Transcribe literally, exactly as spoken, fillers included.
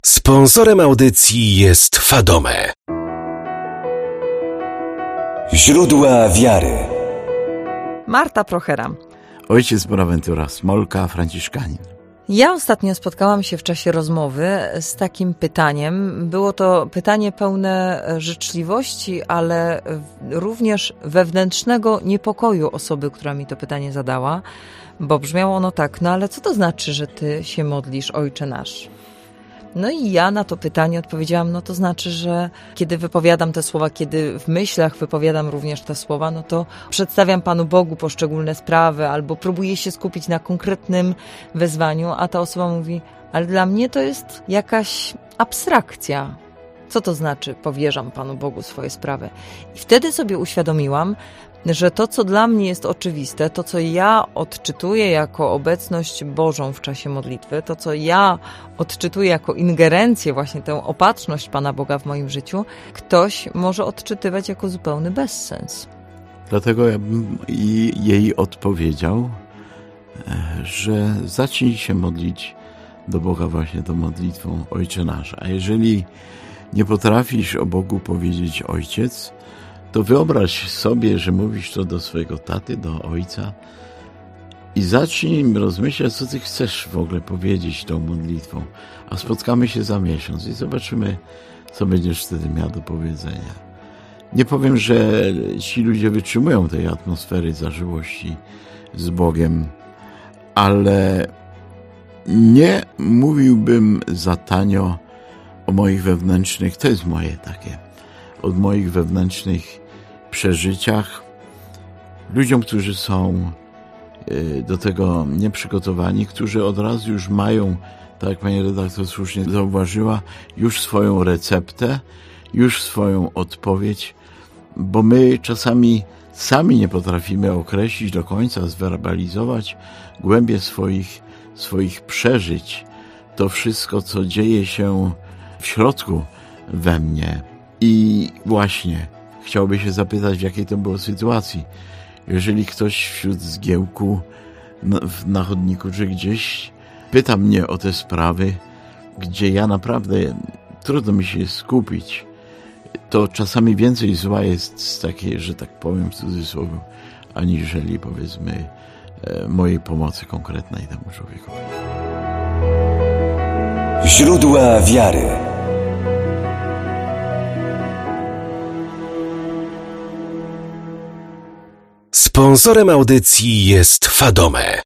Sponsorem audycji jest Fadome. Źródła wiary. Marta Prochera. Ojciec Bonaventura Smolka, franciszkanin. Ja ostatnio spotkałam się w czasie rozmowy z takim pytaniem. Było to pytanie pełne życzliwości, ale również wewnętrznego niepokoju osoby, która mi to pytanie zadała, bo brzmiało ono tak: no ale co to znaczy, że ty się modlisz, Ojcze nasz? No i ja na to pytanie odpowiedziałam, no to znaczy, że kiedy wypowiadam te słowa, kiedy w myślach wypowiadam również te słowa, no to przedstawiam Panu Bogu poszczególne sprawy albo próbuję się skupić na konkretnym wezwaniu, a ta osoba mówi, ale dla mnie to jest jakaś abstrakcja. Co to znaczy powierzam Panu Bogu swoje sprawy? I wtedy sobie uświadomiłam, że to, co dla mnie jest oczywiste, to, co ja odczytuję jako obecność Bożą w czasie modlitwy, to, co ja odczytuję jako ingerencję, właśnie tę opatrzność Pana Boga w moim życiu, ktoś może odczytywać jako zupełny bezsens. Dlatego ja bym jej odpowiedział, że zacznij się modlić do Boga właśnie tą modlitwą Ojcze Nasz. A jeżeli nie potrafisz o Bogu powiedzieć Ojciec, to wyobraź sobie, że mówisz to do swojego taty, do ojca i zacznij rozmyślać, co ty chcesz w ogóle powiedzieć tą modlitwą. A spotkamy się za miesiąc i zobaczymy, co będziesz wtedy miał do powiedzenia. Nie powiem, że ci ludzie wytrzymują tej atmosfery zażyłości z Bogiem, ale nie mówiłbym za tanio o moich wewnętrznych, to jest moje takie, od moich wewnętrznych przeżyciach. Ludziom, którzy są do tego nieprzygotowani, którzy od razu już mają, tak jak pani redaktor słusznie zauważyła, już swoją receptę, już swoją odpowiedź, bo my czasami sami nie potrafimy określić do końca, zwerbalizować głębie swoich, swoich przeżyć. To wszystko, co dzieje się w środku we mnie. I właśnie chciałby się zapytać, w jakiej to było sytuacji. Jeżeli ktoś wśród zgiełku na, na chodniku czy gdzieś pyta mnie o te sprawy, gdzie ja naprawdę trudno mi się skupić, to czasami więcej zła jest z takiej, że tak powiem w cudzysłowie, aniżeli powiedzmy mojej pomocy konkretnej temu człowiekowi. Źródła wiary. Sponsorem audycji jest Fadome.